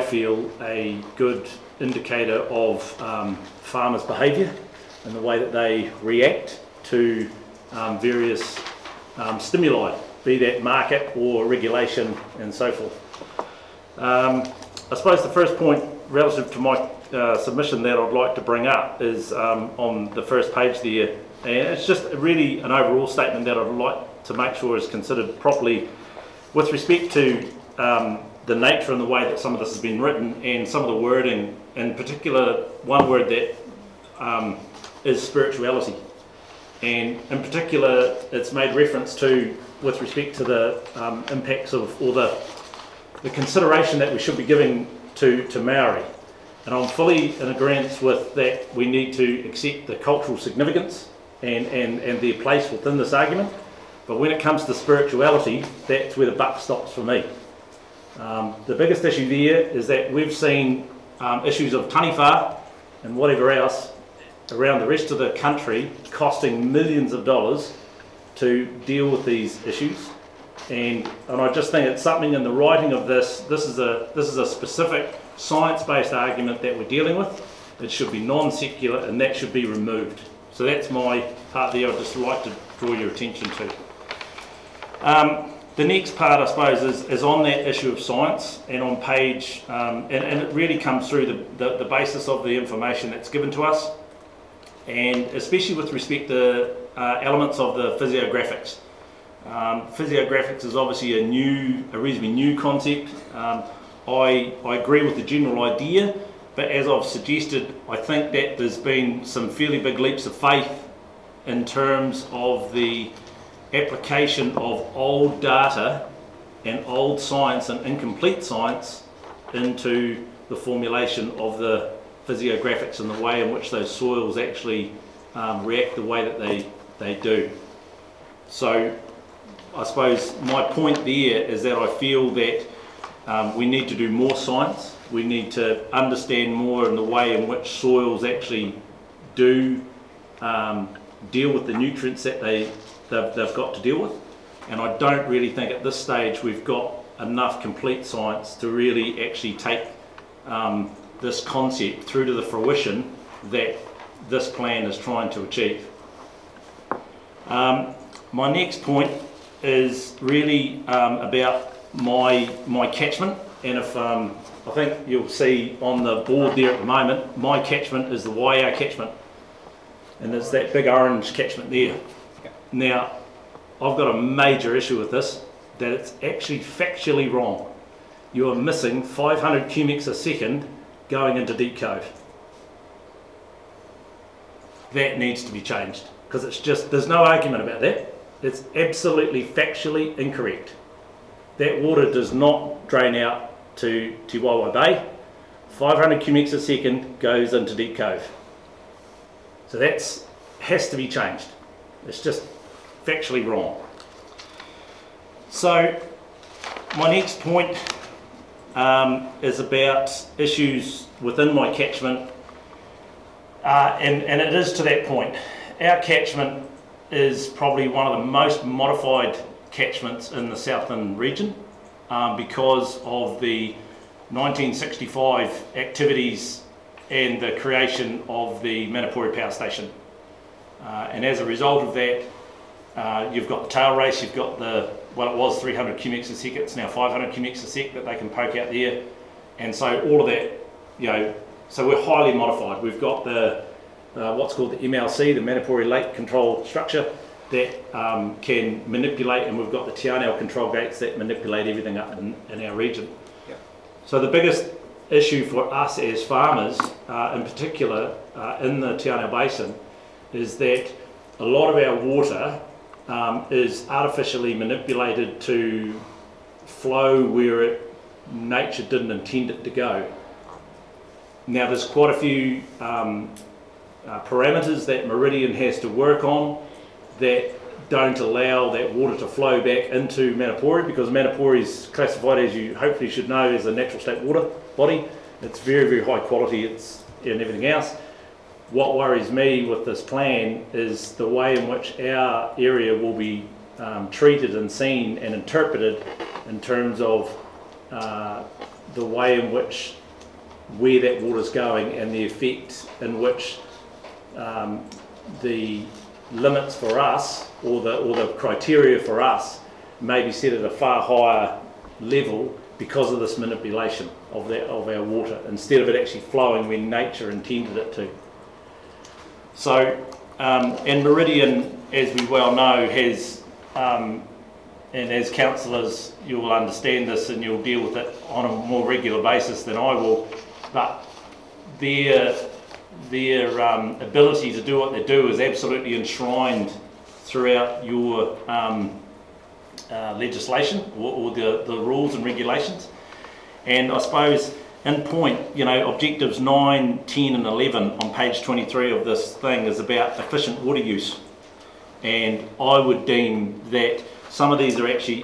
feel, a good indicator of farmers' behaviour and the way that they react to various stimuli, be that market or regulation and so forth. I suppose the first point relative to my submission that I'd like to bring up is on the first page there, and it's just really an overall statement that I'd like to make sure is considered properly with respect to the nature and the way that some of this has been written and some of the wording, in particular one word that is spirituality, and in particular it's made reference to with respect to the impacts of, or the consideration that we should be giving to Maori. And I'm fully in agreement with that. We need to accept the cultural significance and their place within this argument, but when it comes to spirituality, that's where the buck stops for me. The biggest issue there is that we've seen issues of taniwha and whatever else around the rest of the country costing millions of dollars to deal with these issues, and I just think it's something in the writing of this is a specific science-based argument that we're dealing with. It should be non-secular and that should be removed. So that's my part there I'd just like to draw your attention to. The next part, I suppose, is on that issue of science, and on page, and it really comes through the basis of the information that's given to us, and especially with respect to elements of the physiographics. Physiographics is obviously a reasonably new concept. I agree with the general idea, but as I've suggested, I think that there's been some fairly big leaps of faith in terms of the application of old data and old science and incomplete science into the formulation of the physiographics and the way in which those soils actually react the way that they do. So I suppose my point there is that I feel that we need to do more science. We need to understand more in the way in which soils actually do deal with the nutrients that they've got to deal with. And I don't really think at this stage we've got enough complete science to really actually take this concept through to the fruition that this plan is trying to achieve. My next point is really about my catchment, and if I think you'll see on the board there at the moment, my catchment is the Waiau catchment, and there's that big orange catchment there. Now, I've got a major issue with this, that it's actually factually wrong. You are missing 500 cubics a second going into Deep Cove. That needs to be changed, because it's just, there's no argument about that. It's absolutely factually incorrect. That water does not drain out to Te Wairau Bay. 500 cubics a second goes into Deep Cove. So that has to be changed. It's just factually wrong. So my next point is about issues within my catchment, and it is to that point. Our catchment is probably one of the most modified catchments in the Southland region because of the 1965 activities and the creation of the Manapōuri Power Station. And as a result of that, you've got the tail race, you've got well, it was 300 cubics a sec, it's now 500 cubics a sec that they can poke out there. And so all of that, so we're highly modified. We've got the what's called the MLC, the Manapōuri Lake Control Structure, that can manipulate, and we've got the Te Anau control gates that manipulate everything up in our region. Yep. So the biggest issue for us as farmers, in particular in the Te Anau Basin, is that a lot of our water is artificially manipulated to flow where nature didn't intend it to go. Now there's quite a few parameters that Meridian has to work on that don't allow that water to flow back into Manapōuri, because Manapōuri is classified, as you hopefully should know, as a natural state water body. It's very, very high quality, and everything else. What worries me with this plan is the way in which our area will be treated and seen and interpreted in terms of the way in which where that water's going and the effect in which the limits for us or the criteria for us may be set at a far higher level because of this manipulation of our water, instead of it actually flowing when nature intended it to. So, and Meridian, as we well know, has, and as councillors you will understand this and you'll deal with it on a more regular basis than I will, but their ability to do what they do is absolutely enshrined throughout your legislation or the rules and regulations. And I suppose in point, objectives 9, 10 and 11 on page 23 of this thing is about efficient water use. And I would deem that some of these are actually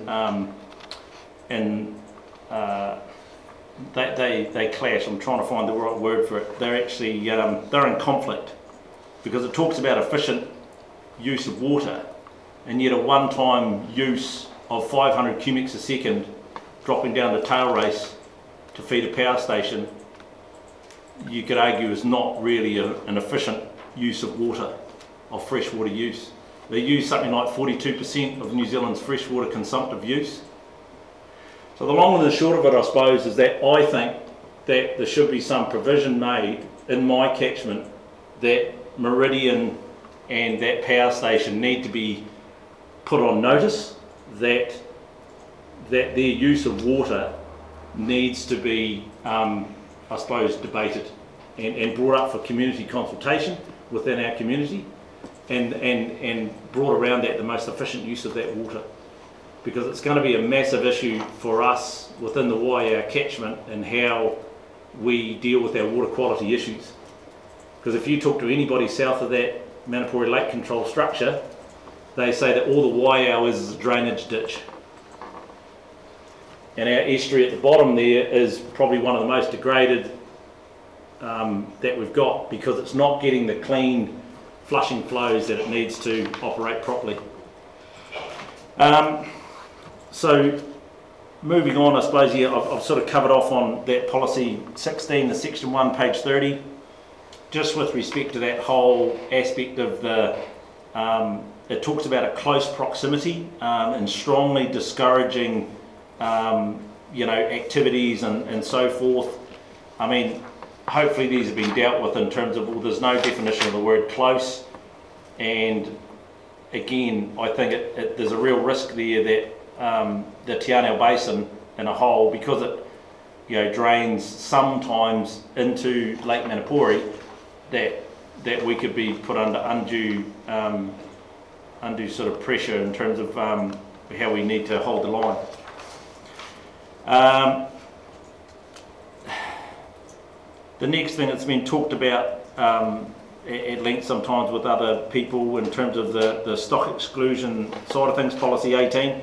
they clash. I'm trying to find the right word for it. They're actually they're in conflict, because it talks about efficient use of water, and yet a one-time use of 500 cubics a second dropping down the tail race to feed a power station, you could argue is not really an efficient use of water, of freshwater use. They use something like 42% of New Zealand's freshwater consumptive use. So the long and the short of it, I suppose, is that I think that there should be some provision made in my catchment that Meridian and that power station need to be put on notice that their use of water needs to be, I suppose, debated and brought up for community consultation within our community, and brought around that the most efficient use of that water, because it's going to be a massive issue for us within the Waiau catchment and how we deal with our water quality issues. Because if you talk to anybody south of that Manapori Lake Control structure, they say that all the Waiau is a drainage ditch. And our estuary at the bottom there is probably one of the most degraded that we've got, because it's not getting the clean flushing flows that it needs to operate properly. So moving on, I suppose, I've sort of covered off on that policy 16, the section 1, page 30, just with respect to that whole aspect of the, it talks about a close proximity and strongly discouraging activities and so forth. I mean, hopefully these have been dealt with in terms of, well, there's no definition of the word close, and again, I think there's a real risk there that the Te Anau Basin in a whole, because it drains sometimes into Lake Manapori, that we could be put under undue sort of pressure in terms of how we need to hold the line. The next thing that's been talked about at length sometimes with other people in terms of the stock exclusion side of things, policy 18.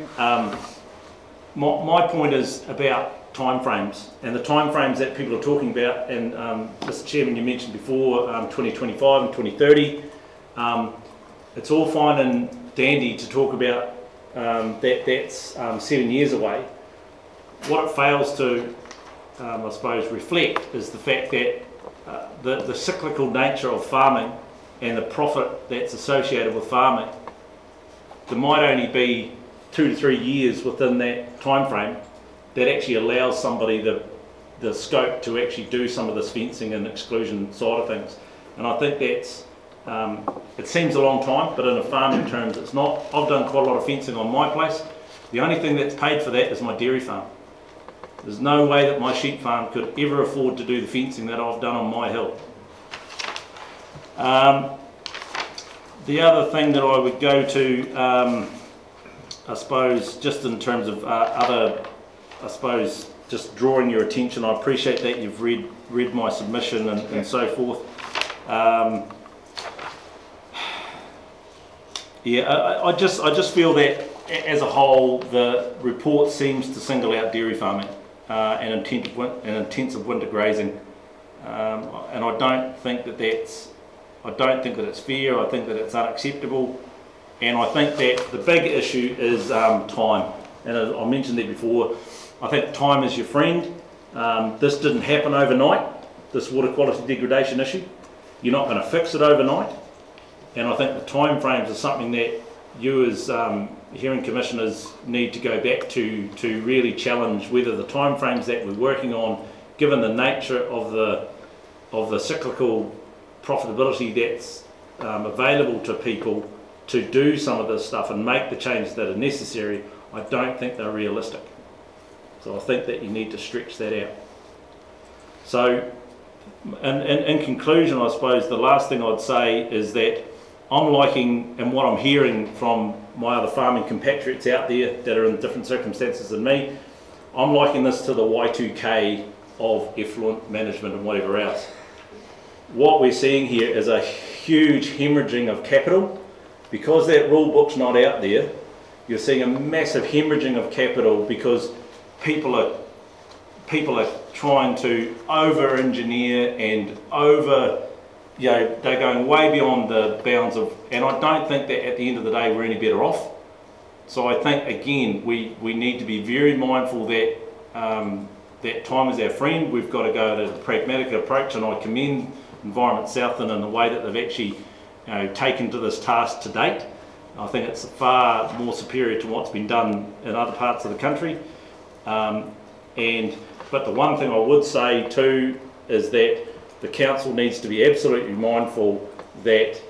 My point is about timeframes, and the timeframes that people are talking about, and Mr. Chairman, you mentioned before 2025 and 2030. It's all fine and dandy to talk about that's 7 years away. What it fails to, I suppose, reflect is the fact that the cyclical nature of farming and the profit that's associated with farming, there might only be 2 to 3 years within that time frame that actually allows somebody the scope to actually do some of this fencing and exclusion side of things. And I think that's, it seems a long time, but in a farming terms it's not. I've done quite a lot of fencing on my place. The only thing that's paid for that is my dairy farm. There's no way that my sheep farm could ever afford to do the fencing that I've done on my hill. The other thing that I would go to, I suppose, just in terms of other, I suppose, just drawing your attention, I appreciate that you've read my submission and so forth. I just feel that as a whole, the report seems to single out dairy farming and intensive winter grazing, and I don't think that it's fair. I think that it's unacceptable, and I think that the big issue is time. And as I mentioned that before, I think time is your friend. This didn't happen overnight, this water quality degradation issue. You're not going to fix it overnight. And I think the time frames are something that you as hearing commissioners need to go back to really challenge whether the time frames that we're working on, given the nature of the cyclical profitability that's available to people to do some of this stuff and make the changes that are necessary, I don't think they're realistic. So I think that you need to stretch that out. So in conclusion, I suppose the last thing I'd say is that I'm liking, and what I'm hearing from my other farming compatriots out there that are in different circumstances than me, I'm liking this to the Y2K of effluent management and whatever else. What we're seeing here is a huge hemorrhaging of capital. Because that rule book's not out there, you're seeing a massive hemorrhaging of capital because people are trying to over-engineer and they're going way beyond the bounds of, and I don't think that at the end of the day we're any better off. So I think again we need to be very mindful that that time is our friend. We've got to go to the pragmatic approach, and I commend Environment Southland in the way that they've actually taken to this task to date. I think it's far more superior to what's been done in other parts of the country. But the one thing I would say too is that the council needs to be absolutely mindful that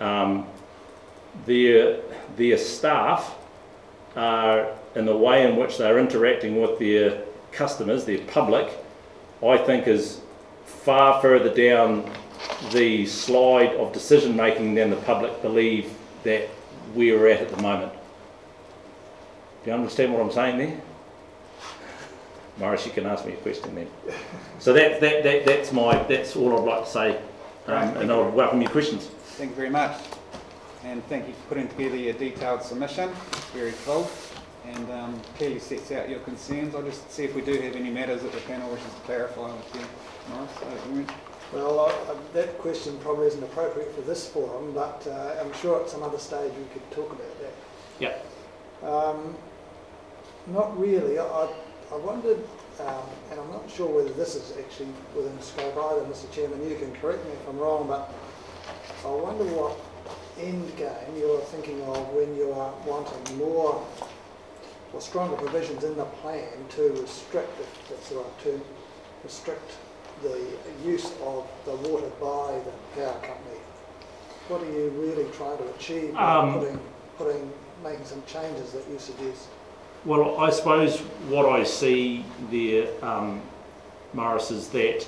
their staff are, in the way in which they're interacting with their customers, their public, I think is far further down the slide of decision making than the public believe that we're at the moment. Do you understand what I'm saying there? Morris, you can ask me a question then. So that's all I'd like to say, and I'll welcome your questions. Thank you very much, and thank you for putting together your detailed submission. It's very full and clearly sets out your concerns. I'll just see if we do have any matters that the panel wishes to clarify with you, Morris. Well, that question probably isn't appropriate for this forum, but I'm sure at some other stage we could talk about that. Yeah. Not really. I wondered, and I'm not sure whether this is actually within scope either, Mr. Chairman, you can correct me if I'm wrong, but I wonder what end game you're thinking of when you are wanting more or stronger provisions in the plan to restrict, if that's the right term, restrict the use of the water by the power company. What are you really trying to achieve by making some changes that you suggest? Well, I suppose what I see there, Morris, is that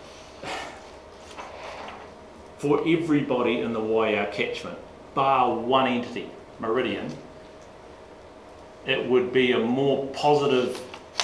for everybody in the Waiau catchment, bar one entity, Meridian, it would be a more positive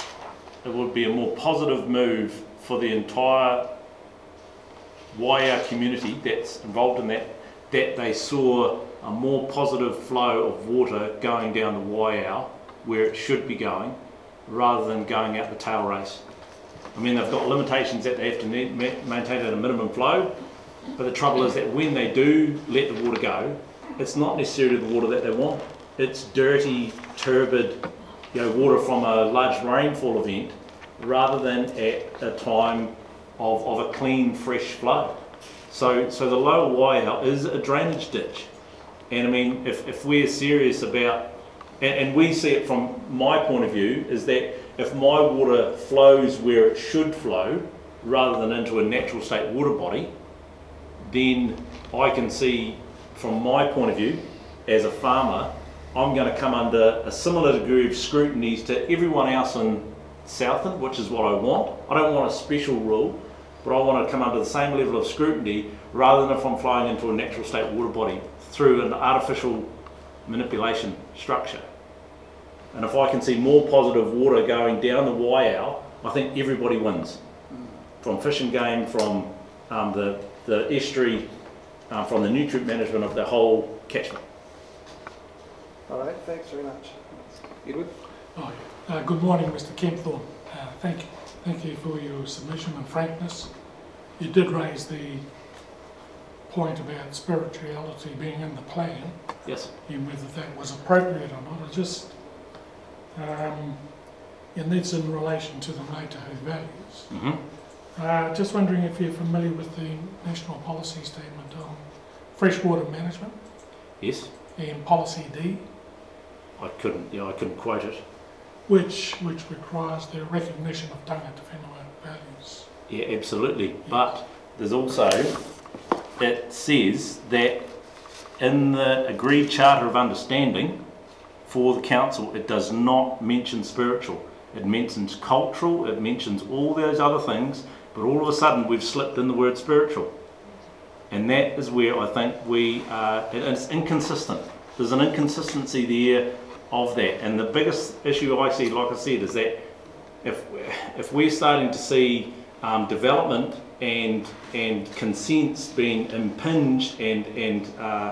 move for the entire Waiau community that's involved in that they saw a more positive flow of water going down the Waiau where it should be going, rather than going out the tail race. I mean, they've got limitations that they have to maintain at a minimum flow, but the trouble is that when they do let the water go, it's not necessarily the water that they want. It's dirty, turbid, water from a large rainfall event, rather than at a time of a clean, fresh flow. So the lower Waiau is a drainage ditch. And I mean, if we're serious about, and we see it from my point of view, is that if my water flows where it should flow, rather than into a natural state water body, then I can see, from my point of view, as a farmer, I'm going to come under a similar degree of scrutiny to everyone else in Southland, which is what I want. I don't want a special rule, but I want to come under the same level of scrutiny, rather than if I'm flowing into a natural state water body through an artificial manipulation structure. And if I can see more positive water going down the Waiau, I think everybody wins. From fish and game, from the estuary, from the nutrient management of the whole catchment. All right, thanks very much. Edward? Good morning, Mr. Kempthorne. Thank you for your submission and frankness. You did raise the point about spirituality being in the plan. Yes. And whether that was appropriate or not. and that's in relation to the Ngāi Tahu values. Mm-hmm. Just wondering if you're familiar with the National Policy Statement on Freshwater Management Yes, and Policy D, I couldn't quote it. which requires the recognition of tangata whenua values. Yeah, absolutely. But there's also, it says that in the agreed Charter of Understanding for the Council, it does not mention spiritual. It mentions cultural, it mentions all those other things, but all of a sudden we've slipped in the word spiritual. And that is where I think it's inconsistent. There's an inconsistency there of that. And the biggest issue I see, like I said, is that if we're starting to see development and consents being impinged and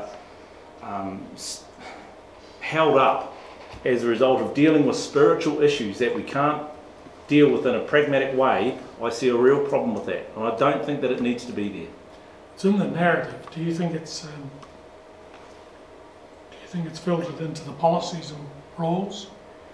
held up as a result of dealing with spiritual issues that we can't deal with in a pragmatic way, I see a real problem with that. And I don't think that it needs to be there. It's in the narrative. Do you think it's filtered into the policies and rules?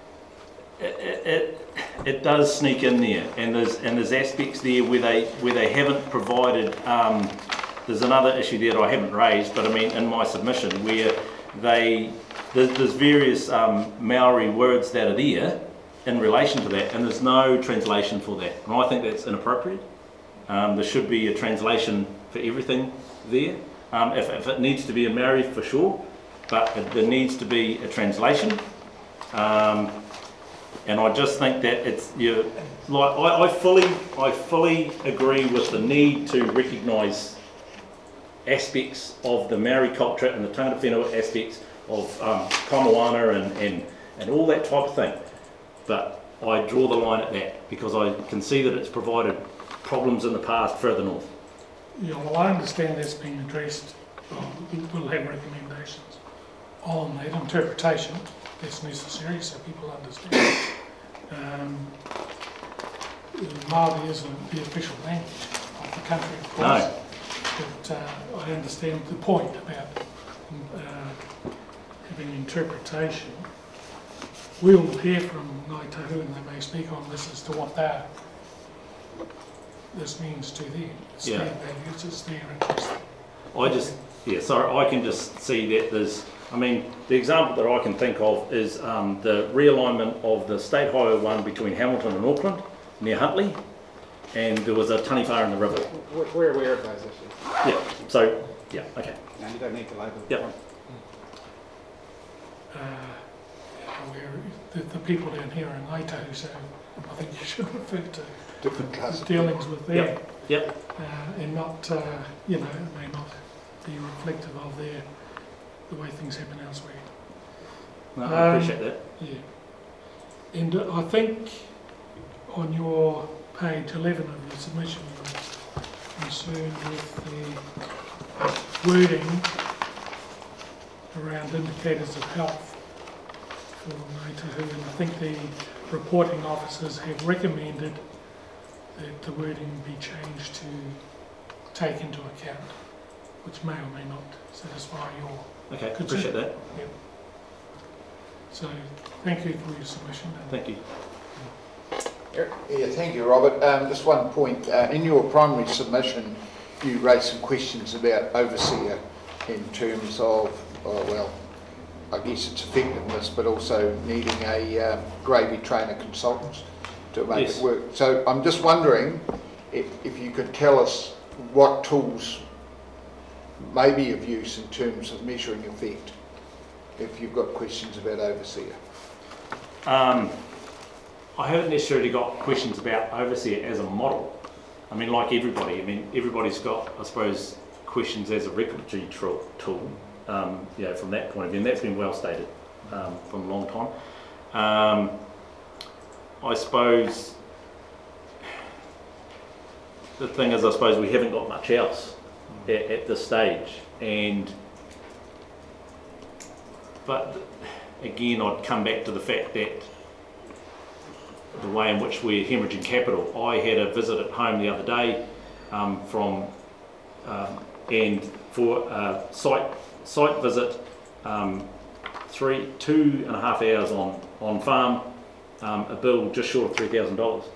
It does sneak in there, and there's aspects there where they haven't provided. There's another issue there that I haven't raised, but I mean in my submission where there's various Maori words that are there in relation to that, and there's no translation for that, and I think that's inappropriate. There should be a translation for everything there. If it needs to be in Maori, for sure, but there needs to be a translation. And I just think that I fully agree with the need to recognise aspects of the Maori culture and the tangata whenua aspects of kamoana and all that type of thing. But I draw the line at that because I can see that it's provided problems in the past further north. Yeah, well, I understand that's being addressed. We'll have recommendations on that interpretation that's necessary so people understand. Māori isn't the official language of the country, of course. No. But I understand the point about having interpretation. We'll hear from Ngāi Tahu and they may speak on this as to what this means to them. It's their values, it's their interest. I can just see that the example that I can think of is the realignment of the State Highway 1 between Hamilton and Auckland, near Huntly, and there was a taniwha in the river. We're aware of those issues. Okay. No, you don't need to label it. Yep. The people down here in Ngāi Tahu, so I think you should refer to Different classes. dealings with them. Yep. And not, it may not be reflective of the way things happen elsewhere. No, I appreciate that. Yeah. And I think on your page 11 of your submission, you're concerned with the wording around indicators of health for Ngāi Tahu, and I think the reporting officers have recommended that the wording be changed to take into account, which may or may not satisfy your Okay, concern. appreciate that. Yep. So thank you for your submission. Thank you. Yeah, thank you, Robert. Just one point. In your primary submission, you raised some questions about overseer in terms of, I guess it's effectiveness, but also needing a gravy trainer consultant to make Yes. it work. So I'm just wondering if you could tell us what tools may be of use in terms of measuring effect, if you've got questions about overseer. I haven't necessarily got questions about overseer as a model. I mean, like everybody, everybody's got, I suppose, questions as a regulatory tool, from that point of view, and that's been well stated from a long time. I suppose the thing is, we haven't got much else at this stage, but again, I'd come back to the fact that the way in which we're hemorrhaging capital. I had a visit at home the other day and for a site visit, 2.5 hours on farm, a bill just short of $3,000.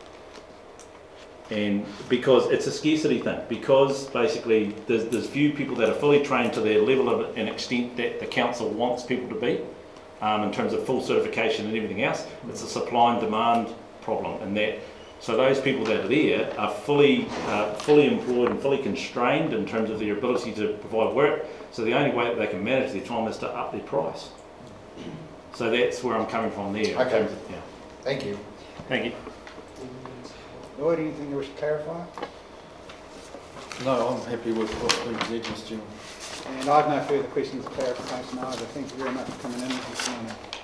And because it's a scarcity thing, because basically there's few people that are fully trained to their level of an extent that the council wants people to be, in terms of full certification and everything else. It's a supply and demand problem, and that so those people that are there are fully employed and fully constrained in terms of their ability to provide work. So the only way that they can manage their time is to up their price. So that's where I'm coming from there. Okay. Yeah. Thank you. Thank you. Lloyd, anything you wish to clarify? No, I'm happy with what's been said, Mr. Chairman. And I've no further questions or clarification either. Thank you very much for coming in this morning.